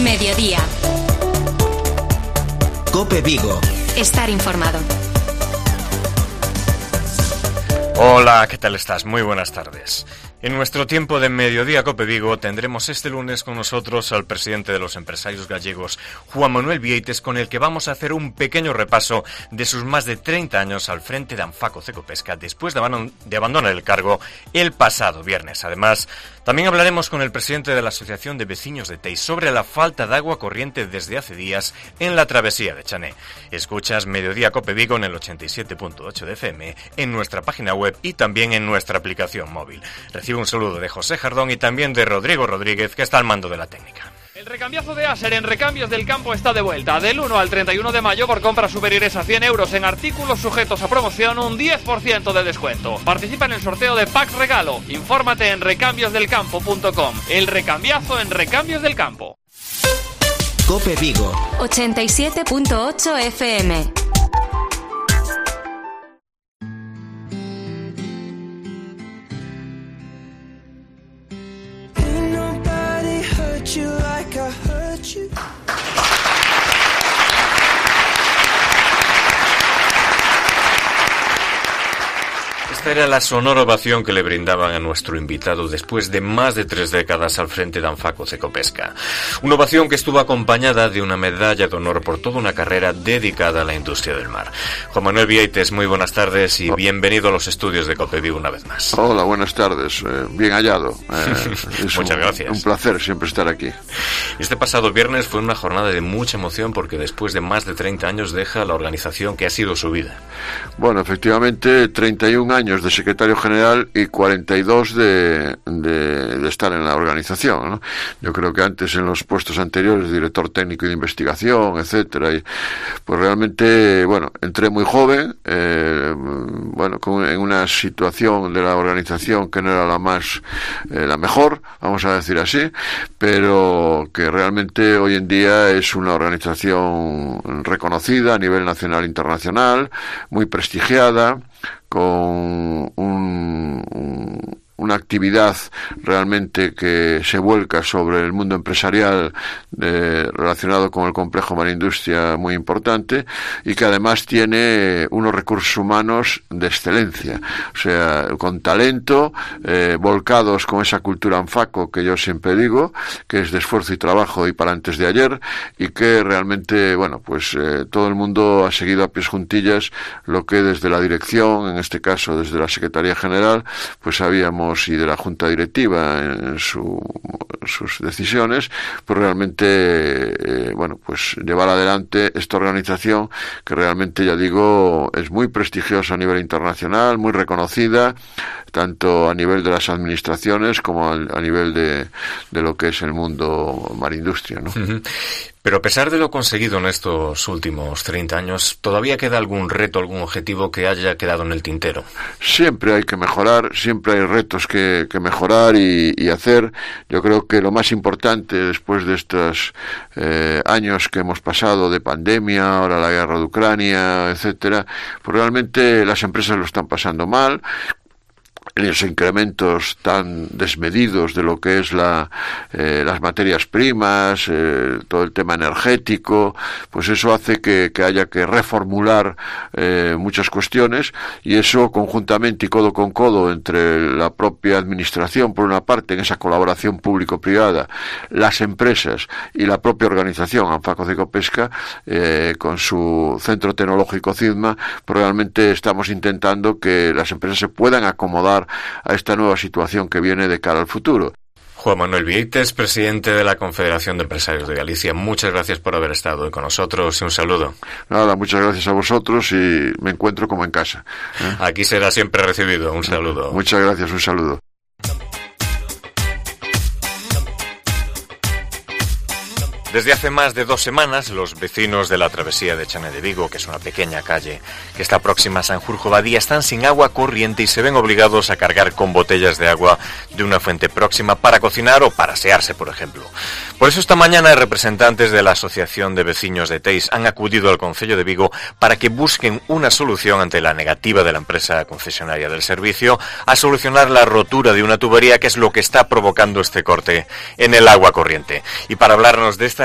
Mediodía. COPE Vigo. Estar informado. Hola, ¿qué tal estás? Muy buenas tardes. En nuestro tiempo de Mediodía COPE Vigo tendremos este lunes con nosotros al presidente de los empresarios gallegos, Juan Manuel Vieites, con el que vamos a hacer un pequeño repaso de sus más de 30 años al frente de Anfaco Cecopesca después de abandonar el cargo el pasado viernes. Además, también hablaremos con el presidente de la Asociación de Vecinos de Teis sobre la falta de agua corriente desde hace días en la travesía de Chané. Escuchas Mediodía COPE Vigo en el 87.8 de FM, en nuestra página web y también en nuestra aplicación móvil. Recibe un saludo de José Jardón y también de Rodrigo Rodríguez, que está al mando de la técnica. El recambiazo de Aser en Recambios del Campo está de vuelta. Del 1 al 31 de mayo, por compras superiores a 100 euros en artículos sujetos a promoción, un 10% de descuento. Participa en el sorteo de Pack Regalo. Infórmate en recambiosdelcampo.com. El recambiazo en Recambios del Campo. COPE Vigo 87.8 FM. You like I hurt you. Esta era la sonora ovación que le brindaban a nuestro invitado después de más de 3 décadas al frente de Anfaco Cecopesca. Una ovación que estuvo acompañada de una medalla de honor por toda una carrera dedicada a la industria del mar. Juan Manuel Vieites, muy buenas tardes y bienvenido a los estudios de COPE Vigo una vez más. Hola, buenas tardes. Bien hallado. Muchas gracias. Un placer siempre estar aquí. Este pasado viernes fue una jornada de mucha emoción porque después de más de 30 años deja la organización que ha sido su vida. Bueno, efectivamente, 31 años de secretario general y 42 de estar en la organización, ¿no? Yo creo que antes en los puestos anteriores, director técnico y de investigación, etcétera, y pues realmente, bueno, entré muy joven, en una situación de la organización que no era la mejor, vamos a decir así, pero que realmente hoy en día es una organización reconocida a nivel nacional e internacional, muy prestigiada, con una actividad realmente que se vuelca sobre el mundo empresarial relacionado con el complejo Marindustria muy importante y que además tiene unos recursos humanos de excelencia, o sea, con talento, volcados con esa cultura Anfaco que yo siempre digo, que es de esfuerzo y trabajo y para antes de ayer, y que realmente, bueno, pues todo el mundo ha seguido a pies juntillas lo que desde la dirección, en este caso desde la Secretaría General, pues habíamos y de la Junta Directiva en sus decisiones, pues realmente pues llevar adelante esta organización que realmente, ya digo, es muy prestigiosa a nivel internacional, muy reconocida, tanto a nivel de las administraciones como a nivel de lo que es el mundo marindustria, ¿no? Uh-huh. Pero a pesar de lo conseguido en estos últimos 30 años, ¿todavía queda algún reto, algún objetivo que haya quedado en el tintero? Siempre hay que mejorar, siempre hay retos que mejorar y hacer. Yo creo que lo más importante después de estos años que hemos pasado de pandemia, ahora la guerra de Ucrania, etcétera, pues realmente las empresas lo están pasando mal. Los incrementos tan desmedidos de lo que es las materias primas, todo el tema energético, pues eso hace que haya que reformular muchas cuestiones, y eso conjuntamente y codo con codo entre la propia administración, por una parte, en esa colaboración público-privada, las empresas y la propia organización Anfaco Cecopesca, con su centro tecnológico CIDMA, pues realmente estamos intentando que las empresas se puedan acomodar a esta nueva situación que viene de cara al futuro. Juan Manuel Vieites, presidente de la Confederación de Empresarios de Galicia, muchas gracias por haber estado hoy con nosotros y un saludo. Nada, muchas gracias a vosotros y me encuentro como en casa. Aquí será siempre recibido, un saludo. Muchas gracias, un saludo. Desde hace más de 2 semanas, los vecinos de la travesía de Chané de Vigo, que es una pequeña calle que está próxima a Sanjurjo Badía, están sin agua corriente y se ven obligados a cargar con botellas de agua de una fuente próxima para cocinar o para asearse, por ejemplo. Por eso esta mañana representantes de la Asociación de Vecinos de Teis han acudido al Concello de Vigo para que busquen una solución ante la negativa de la empresa concesionaria del servicio a solucionar la rotura de una tubería, que es lo que está provocando este corte en el agua corriente. Y para hablarnos de esta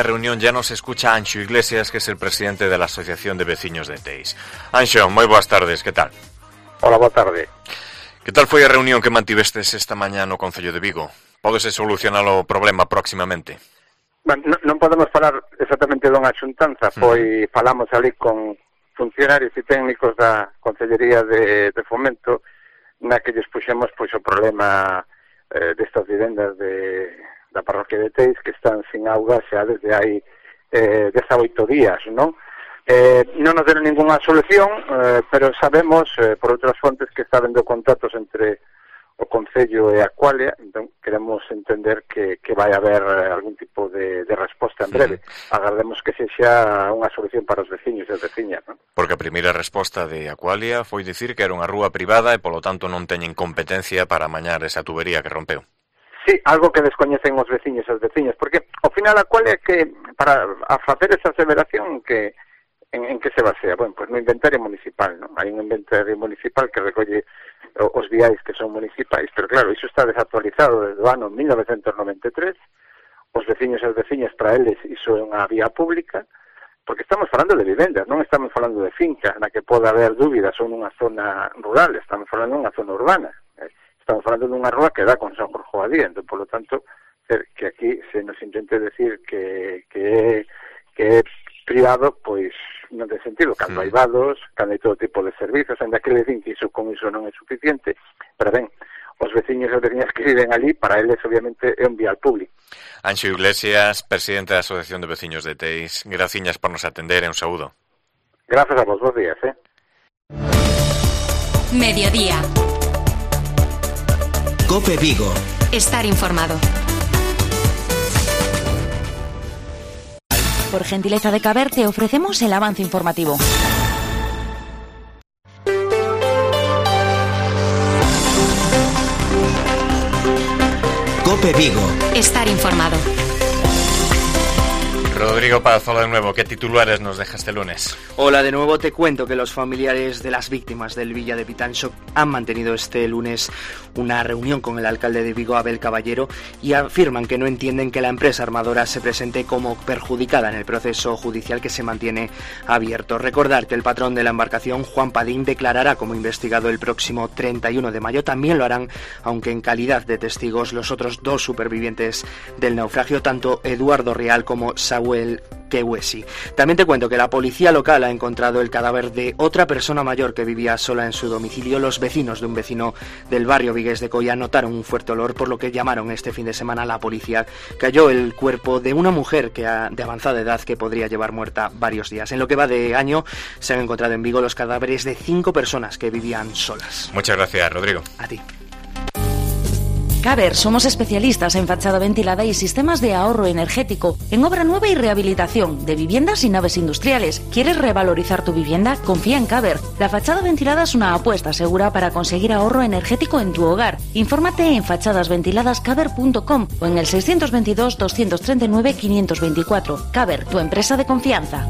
la reunión ya nos escucha Anxo Iglesias, que es el presidente de la Asociación de Veciños de Teis. Anxo, moi boas tardes, que tal? Hola, boa tarde. Que tal foi a reunión que mantivestes esta mañá no Concello de Vigo? Pódese solucionar o problema próximamente? Non podemos falar exactamente dunha xuntanza, pois falamos ali con funcionarios e técnicos da Concellería de Fomento, na que lles puxemos pois o problema destas vivendas da parroquia de Teis que están sin auga xa desde hai 18 días, non? Non nos deron ninguna solución, pero sabemos por outras fontes que está habendo contactos entre o Concello e a Aqualia, entón queremos entender que vai haber algún tipo de resposta en breve. Agardemos que sexa unha solución para os veciños e as veciñas, non? Porque a primeira resposta de Aqualia foi dicir que era unha rúa privada e polo tanto non teñen competencia para amañar esa tubería que rompeu. Sí, algo que descoñecen os veciños e as veciñas, porque ao final Aqualia que para facer esa aseveración que en que se basea? Bueno, pues no inventario municipal, ¿no? Hai un inventario municipal que recolle os viais que son municipais, pero claro, iso está desactualizado desde o ano 1993, os veciños e as veciñas para eles iso é unha vía pública, porque estamos falando de vivendas, non estamos falando de fincas na que poda haber dúbidas ou nunha zona rural, estamos falando dunha zona urbana, estamos falando dunha rúa que dá con San Jorge Badía, entón, polo tanto, que aquí se nos intente decir que é privado, pois non ten sentido, cando hai vados, cando hai todo tipo de servizos, ainda que le din que iso con iso non é suficiente, pero ben, os veciños e as veciñas que viven ali, para eles obviamente é un vial público. Anxo Iglesias, presidente da Asociación de Veciños de Teis, graciñas por nos atender e un saúdo. Grazas a vos, bons días, Mediodía. COPE Vigo. Estar informado. Por gentileza de Caber te ofrecemos el avance informativo. COPE Vigo. Estar informado. Rodrigo Palazuelo de nuevo, ¿qué titulares nos deja este lunes? Hola, de nuevo te cuento que los familiares de las víctimas del Villa de Pitanxo han mantenido este lunes una reunión con el alcalde de Vigo, Abel Caballero, y afirman que no entienden que la empresa armadora se presente como perjudicada en el proceso judicial que se mantiene abierto. Recordar que el patrón de la embarcación, Juan Padín, declarará como investigado el próximo 31 de mayo. También lo harán, aunque en calidad de testigos, los otros dos supervivientes del naufragio, tanto Eduardo Real como Saúl Kewesi. También te cuento que la policía local ha encontrado el cadáver de otra persona mayor que vivía sola en su domicilio. Los vecinos de un vecino del barrio Vigués de Coia notaron un fuerte olor, por lo que llamaron este fin de semana a la policía, que halló el cuerpo de una mujer de avanzada edad que podría llevar muerta varios días. En lo que va de año se han encontrado en Vigo los cadáveres de 5 personas que vivían solas. Muchas gracias, Rodrigo. A ti. Caber, somos especialistas en fachada ventilada y sistemas de ahorro energético, en obra nueva y rehabilitación de viviendas y naves industriales. ¿Quieres revalorizar tu vivienda? Confía en Caber. La fachada ventilada es una apuesta segura para conseguir ahorro energético en tu hogar. Infórmate en fachadasventiladascaber.com o en el 622 239 524. Caber, tu empresa de confianza.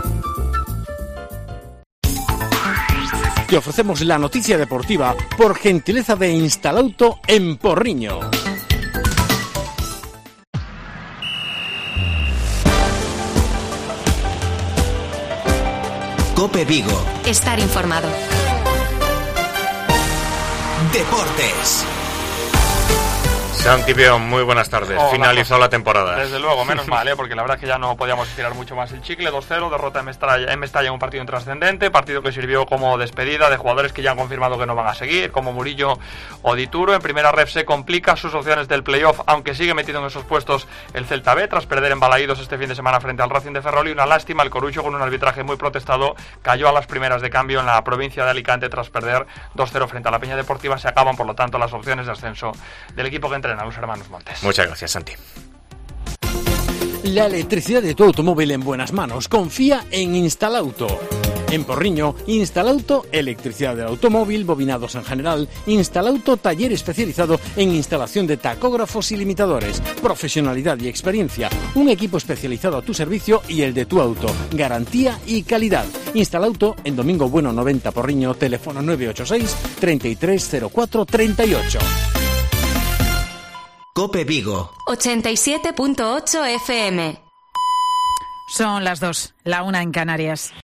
Te ofrecemos la noticia deportiva por gentileza de Instalauto en Porriño. COPE Vigo. Estar informado. Deportes. Santi Peón, muy buenas tardes. Hola, finalizó la temporada. Desde luego, menos mal, porque la verdad es que ya no podíamos estirar mucho más el chicle. 2-0, derrota en Mestalla en un partido intrascendente, partido que sirvió como despedida de jugadores que ya han confirmado que no van a seguir, como Murillo o Dituro. En primera ref se complica sus opciones del playoff, aunque sigue metido en esos puestos el Celta B, tras perder en Balaídos este fin de semana frente al Racing de Ferrol. Y una lástima, el Corucho, con un arbitraje muy protestado, cayó a las primeras de cambio en la provincia de Alicante tras perder 2-0 frente a la Peña Deportiva. Se acaban, por lo tanto, las opciones de ascenso del equipo que entrena, los hermanos Montes. Muchas gracias, Santi. La electricidad de tu automóvil en buenas manos. Confía en Instalauto. En Porriño, Instalauto, electricidad del automóvil, bobinados en general. Instalauto, taller especializado en instalación de tacógrafos y limitadores. Profesionalidad y experiencia. Un equipo especializado a tu servicio y el de tu auto. Garantía y calidad. Instalauto, en Domingo Bueno 90 Porriño, teléfono 986 330438. COPE Vigo. 87.8 FM. Son las 2, la 1 en Canarias.